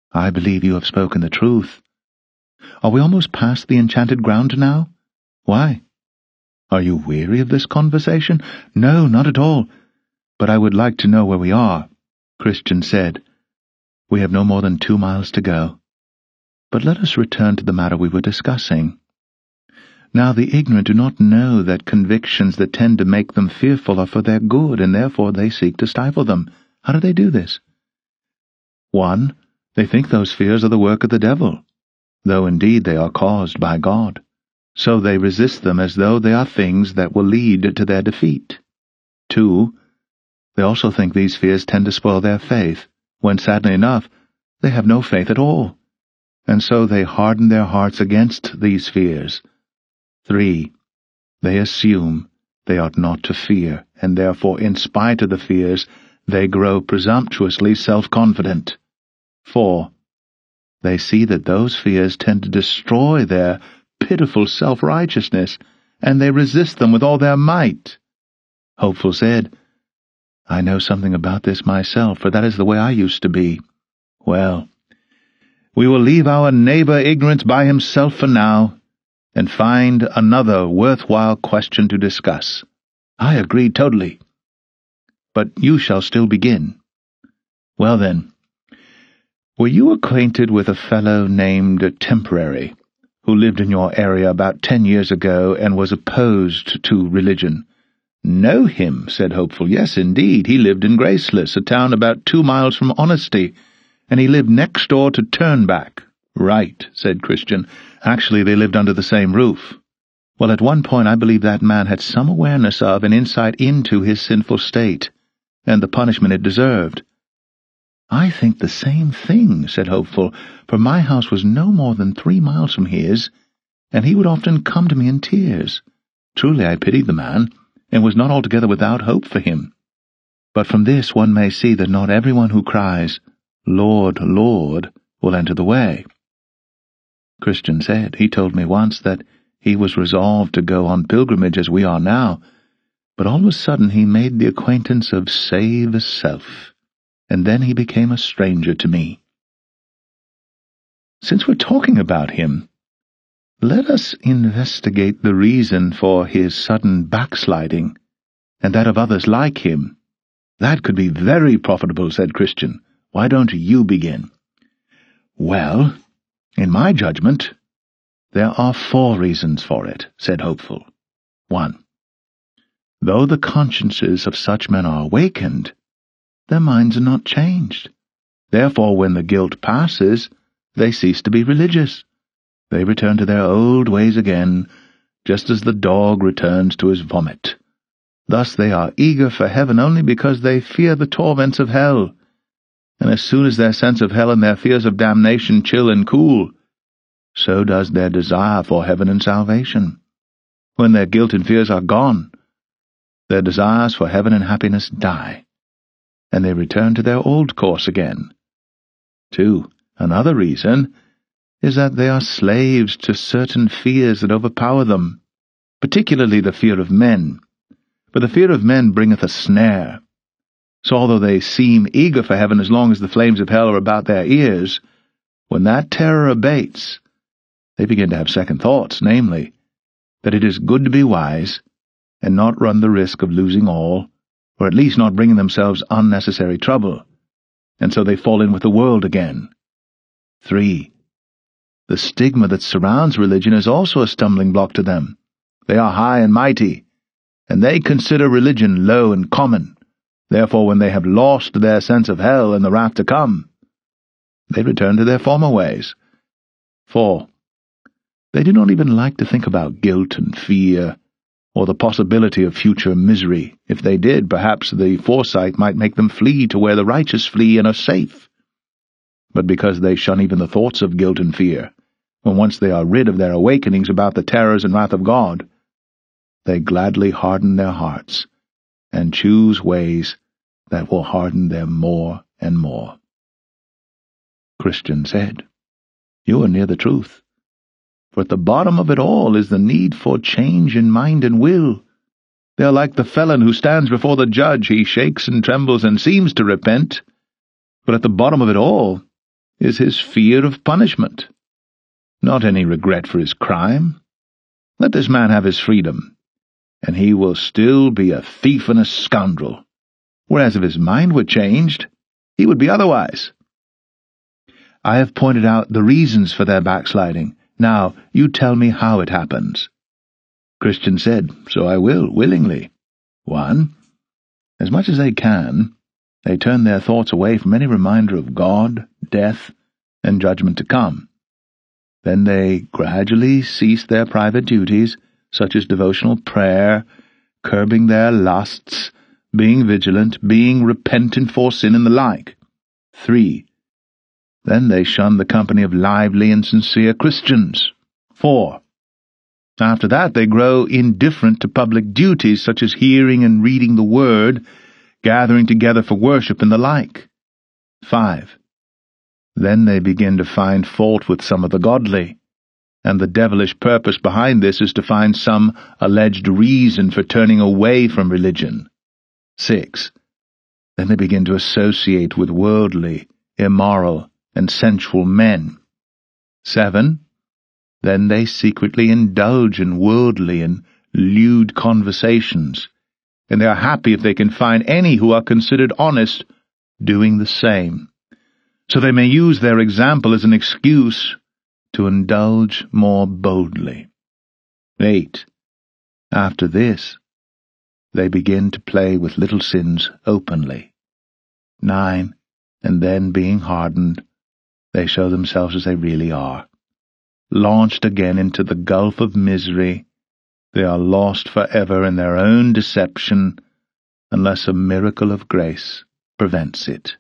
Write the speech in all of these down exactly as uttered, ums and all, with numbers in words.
I believe you have spoken the truth. Are we almost past the enchanted ground now? Why? Are you weary of this conversation? No, not at all. But I would like to know where we are. Christian said, We have no more than two miles to go. But let us return to the matter we were discussing. Now the ignorant do not know that convictions that tend to make them fearful are for their good, and therefore they seek to stifle them. How do they do this? One, they think those fears are the work of the devil, though indeed they are caused by God. So they resist them as though they are things that will lead to their defeat. Two, they also think these fears tend to spoil their faith, when sadly enough, they have no faith at all, and so they harden their hearts against these fears. Three, they assume they ought not to fear, and therefore, in spite of the fears, they grow presumptuously self-confident. Four, they see that those fears tend to destroy their pitiful self-righteousness, and they resist them with all their might. Hopeful said, I know something about this myself, for that is the way I used to be. Well, we will leave our neighbor Ignorance by himself for now, and find another worthwhile question to discuss. I agree totally. But you shall still begin. Well then, were you acquainted with a fellow named Temporary, who lived in your area about ten years ago and was opposed to religion? Know him, said Hopeful. Yes, indeed. He lived in Graceless, a town about two miles from Honesty, and he lived next door to Turnback. Right, said Christian. Actually, they lived under the same roof. Well, at one point I believe that man had some awareness of and insight into his sinful state, and the punishment it deserved. I think the same thing, said Hopeful, for my house was no more than three miles from his, and he would often come to me in tears. Truly I pitied the man, and was not altogether without hope for him. But from this one may see that not everyone who cries, Lord, Lord, will enter the way. Christian said, he told me once that he was resolved to go on pilgrimage as we are now, but all of a sudden he made the acquaintance of Save Self, and then he became a stranger to me. Since we're talking about him, let us investigate the reason for his sudden backsliding, and that of others like him. That could be very profitable, said Christian. Why don't you begin? Well, in my judgment, there are four reasons for it, said Hopeful. One, though the consciences of such men are awakened, their minds are not changed. Therefore, when the guilt passes, they cease to be religious. They return to their old ways again, just as the dog returns to his vomit. Thus they are eager for heaven only because they fear the torments of hell. And as soon as their sense of hell and their fears of damnation chill and cool, so does their desire for heaven and salvation. When their guilt and fears are gone, their desires for heaven and happiness die, and they return to their old course again. Two, another reason is that they are slaves to certain fears that overpower them, particularly the fear of men. For the fear of men bringeth a snare. So although they seem eager for heaven as long as the flames of hell are about their ears, when that terror abates, they begin to have second thoughts, namely, that it is good to be wise and not run the risk of losing all, or at least not bringing themselves unnecessary trouble, and so they fall in with the world again. Three, the stigma that surrounds religion is also a stumbling block to them. They are high and mighty, and they consider religion low and common. Therefore, when they have lost their sense of hell and the wrath to come, they return to their former ways. Four, they do not even like to think about guilt and fear, or the possibility of future misery. If they did, perhaps the foresight might make them flee to where the righteous flee and are safe. But because they shun even the thoughts of guilt and fear, when once they are rid of their awakenings about the terrors and wrath of God, they gladly harden their hearts, and choose ways that will harden them more and more. Christian said, You are near the truth, for at the bottom of it all is the need for change in mind and will. They are like the felon who stands before the judge. He shakes and trembles and seems to repent, but at the bottom of it all is his fear of punishment, not any regret for his crime. Let this man have his freedom, and he will still be a thief and a scoundrel, whereas if his mind were changed, he would be otherwise. I have pointed out the reasons for their backsliding. Now, you tell me how it happens." Christian said, "So I will, willingly. One, as much as they can, they turn their thoughts away from any reminder of God, death, and judgment to come. Then they gradually cease their private duties, such as devotional prayer, curbing their lusts, being vigilant, being repentant for sin, and the like. Three, then they shun the company of lively and sincere Christians. Four, after that they grow indifferent to public duties, such as hearing and reading the Word, gathering together for worship, and the like. Five, then they begin to find fault with some of the godly, and the devilish purpose behind this is to find some alleged reason for turning away from religion. Six, then they begin to associate with worldly, immoral, and sensual men. Seven, then they secretly indulge in worldly and lewd conversations, and they are happy if they can find any who are considered honest doing the same, so they may use their example as an excuse to indulge more boldly. Eight, after this, they begin to play with little sins openly. Nine, and then, being hardened, they show themselves as they really are. Launched again into the gulf of misery, they are lost forever in their own deception, unless a miracle of grace prevents it.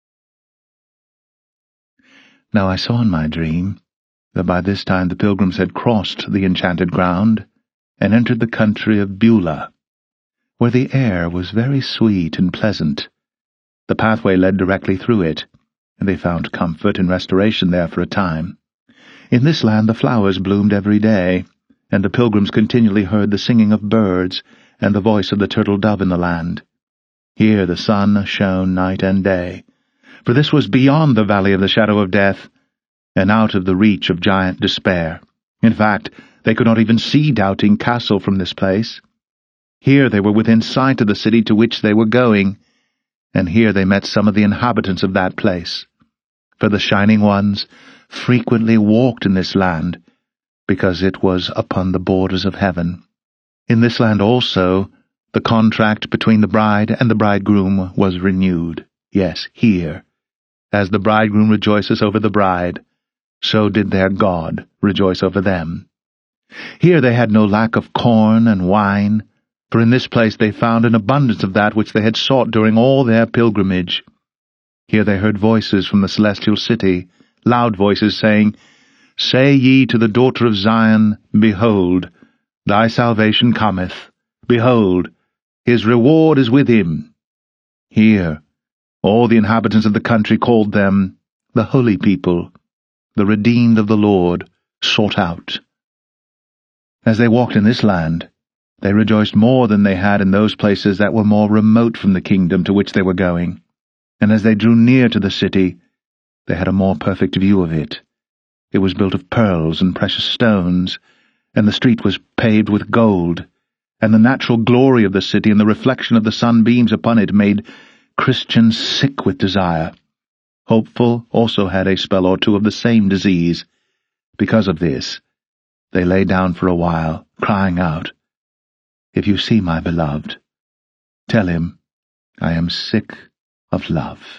Now I saw in my dream that by this time the pilgrims had crossed the enchanted ground and entered the country of Beulah, where the air was very sweet and pleasant. The pathway led directly through it, and they found comfort and restoration there for a time. In this land the flowers bloomed every day, and the pilgrims continually heard the singing of birds and the voice of the turtle-dove in the land. Here the sun shone night and day, for this was beyond the valley of the shadow of death, and out of the reach of giant despair. In fact, they could not even see Doubting Castle from this place. Here they were within sight of the city to which they were going, and here they met some of the inhabitants of that place. For the Shining Ones frequently walked in this land, because it was upon the borders of heaven. In this land also the contract between the bride and the bridegroom was renewed. Yes, here, as the bridegroom rejoices over the bride, so did their God rejoice over them. Here they had no lack of corn and wine, for in this place they found an abundance of that which they had sought during all their pilgrimage. Here they heard voices from the celestial city, loud voices saying, "Say ye to the daughter of Zion, Behold, thy salvation cometh. Behold, his reward is with him." Here all the inhabitants of the country called them the holy people, the redeemed of the Lord, sought out. As they walked in this land, they rejoiced more than they had in those places that were more remote from the kingdom to which they were going, and as they drew near to the city, they had a more perfect view of it. It was built of pearls and precious stones, and the street was paved with gold, and the natural glory of the city and the reflection of the sunbeams upon it made Christians sick with desire. Hopeful also had a spell or two of the same disease. Because of this, they lay down for a while, crying out, "If you see my beloved, tell him, I am sick of love."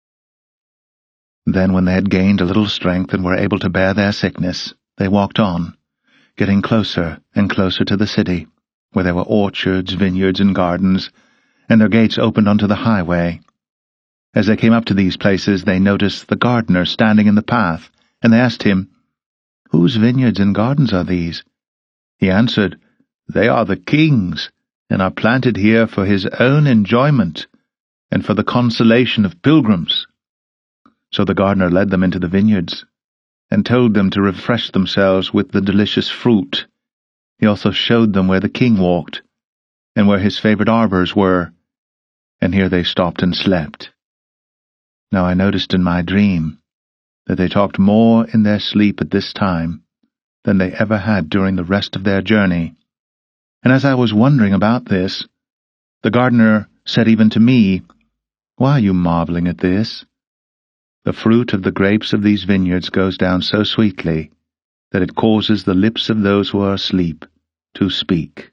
Then, when they had gained a little strength and were able to bear their sickness, they walked on, getting closer and closer to the city, where there were orchards, vineyards, and gardens, and their gates opened onto the highway. As they came up to these places, they noticed the gardener standing in the path, and they asked him, "Whose vineyards and gardens are these?" He answered, "They are the king's, and are planted here for his own enjoyment, and for the consolation of pilgrims." So the gardener led them into the vineyards, and told them to refresh themselves with the delicious fruit. He also showed them where the king walked, and where his favorite arbors were, and here they stopped and slept. Now I noticed in my dream that they talked more in their sleep at this time than they ever had during the rest of their journey. And as I was wondering about this, the gardener said even to me, "Why are you marveling at this? The fruit of the grapes of these vineyards goes down so sweetly that it causes the lips of those who are asleep to speak."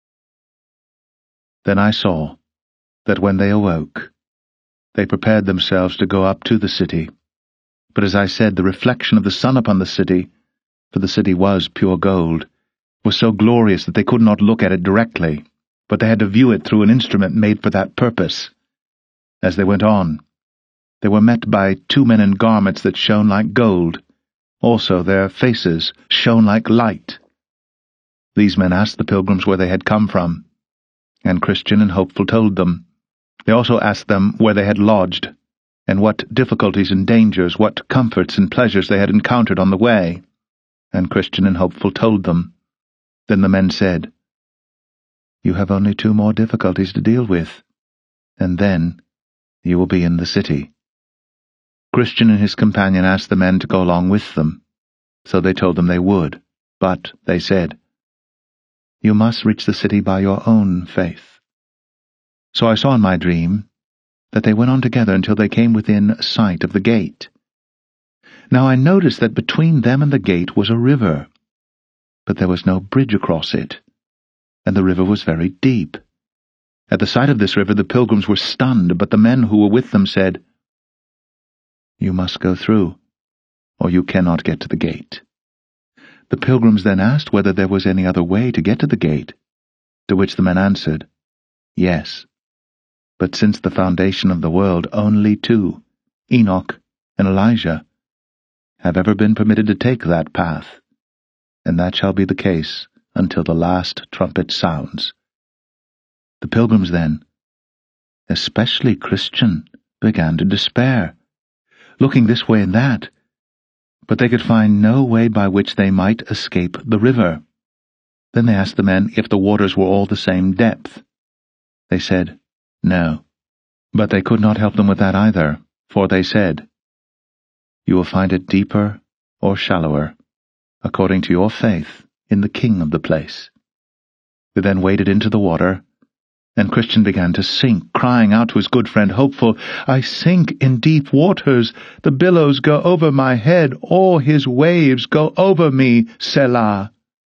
Then I saw that when they awoke, they prepared themselves to go up to the city. But as I said, the reflection of the sun upon the city, for the city was pure gold, was so glorious that they could not look at it directly, but they had to view it through an instrument made for that purpose. As they went on, they were met by two men in garments that shone like gold. Also their faces shone like light. These men asked the pilgrims where they had come from, and Christian and Hopeful told them. They also asked them where they had lodged, and what difficulties and dangers, what comforts and pleasures they had encountered on the way, and Christian and Hopeful told them. Then the men said, "You have only two more difficulties to deal with, and then you will be in the city." Christian and his companion asked the men to go along with them, so they told them they would, but they said, "You must reach the city by your own faith." So I saw in my dream that they went on together until they came within sight of the gate. Now I noticed that between them and the gate was a river, but there was no bridge across it, and the river was very deep. At the sight of this river the pilgrims were stunned, but the men who were with them said, "You must go through, or you cannot get to the gate." The pilgrims then asked whether there was any other way to get to the gate, to which the men answered, "Yes. But since the foundation of the world, only two, Enoch and Elijah, have ever been permitted to take that path, and that shall be the case until the last trumpet sounds." The pilgrims then, especially Christian, began to despair, looking this way and that, but they could find no way by which they might escape the river. Then they asked the men if the waters were all the same depth. They said, "No." But they could not help them with that either, for they said, "You will find it deeper or shallower, according to your faith in the king of the place." They then waded into the water, and Christian began to sink, crying out to his good friend Hopeful, "I sink in deep waters, the billows go over my head, all his waves go over me, Selah."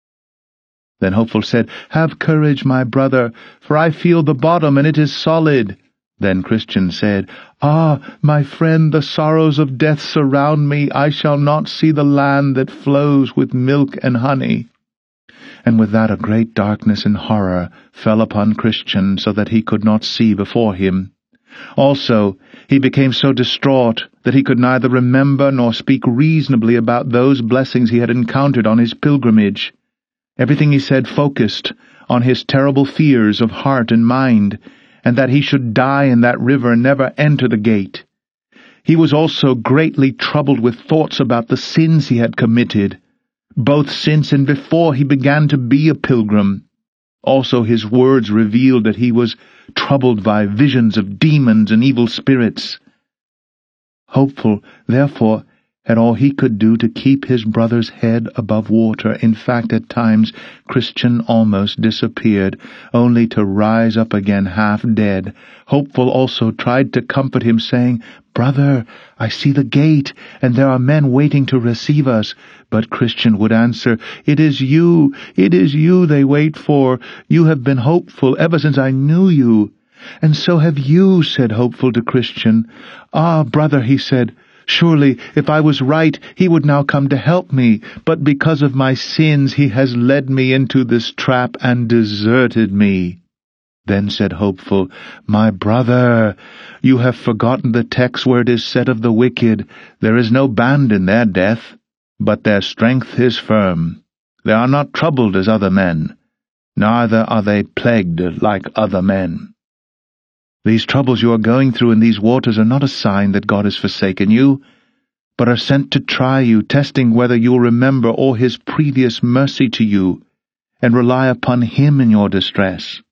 Then Hopeful said, "Have courage, my brother, for I feel the bottom, and it is solid." Then Christian said, "Ah, my friend, the sorrows of death surround me. I shall not see the land that flows with milk and honey." And with that a great darkness and horror fell upon Christian, so that he could not see before him. Also, he became so distraught that he could neither remember nor speak reasonably about those blessings he had encountered on his pilgrimage. Everything he said focused on his terrible fears of heart and mind, and that he should die in that river and never enter the gate. He was also greatly troubled with thoughts about the sins he had committed, both since and before he began to be a pilgrim. Also his words revealed that he was troubled by visions of demons and evil spirits. Hopeful, therefore, had all he could do to keep his brother's head above water. In fact, at times Christian almost disappeared, only to rise up again half dead. Hopeful also tried to comfort him, saying, "Brother, I see the gate, and there are men waiting to receive us." But Christian would answer, "It is you, it is you they wait for. You have been hopeful ever since I knew you." "And so have you," said Hopeful to Christian. "Ah, brother," he said, "surely, if I was right, he would now come to help me, but because of my sins he has led me into this trap and deserted me." Then said Hopeful, "My brother, you have forgotten the text where it is said of the wicked, 'There is no band in their death, but their strength is firm. They are not troubled as other men, neither are they plagued like other men.' These troubles you are going through in these waters are not a sign that God has forsaken you, but are sent to try you, testing whether you will remember all his previous mercy to you, and rely upon him in your distress.